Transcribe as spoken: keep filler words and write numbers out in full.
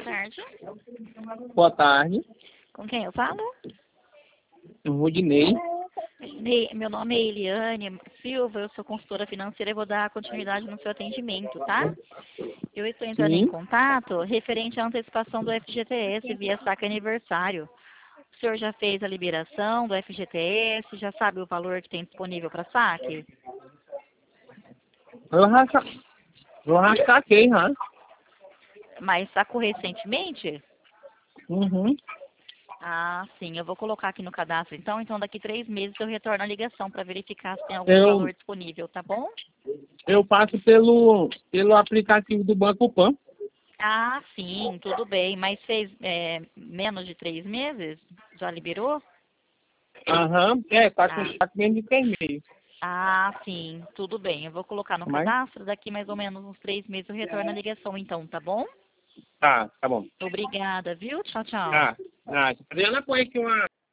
tarde. Boa tarde. Com quem eu falo? Rudinei. Ne- Meu nome é Eliane Silva, eu sou consultora financeira e vou dar continuidade no seu atendimento, tá? Eu estou entrando em Sim. contato referente à antecipação do F G T S via saque aniversário. O senhor já fez a liberação do F G T S? Já sabe o valor que tem disponível para saque? Eu já, sa- eu já saquei, já. Mas sacou recentemente? Uhum. Ah, sim. Eu vou colocar aqui no cadastro, então. Então, daqui três meses eu retorno a ligação para verificar se tem algum Eu, valor disponível, tá bom? eu passo pelo, pelo aplicativo do Banco Pan. Ah, sim, tudo bem. Mas fez é, menos de três meses? Já liberou? Aham. É, tá com Ah, tá com menos de três meses. ah, sim, tudo bem. Eu vou colocar no Mas, cadastro. Daqui mais ou menos uns três meses eu retorno a ligação, então, tá bom? tá, tá bom. Obrigada, viu? Tchau, tchau. Tá. Ah, Adriana põe aqui uma...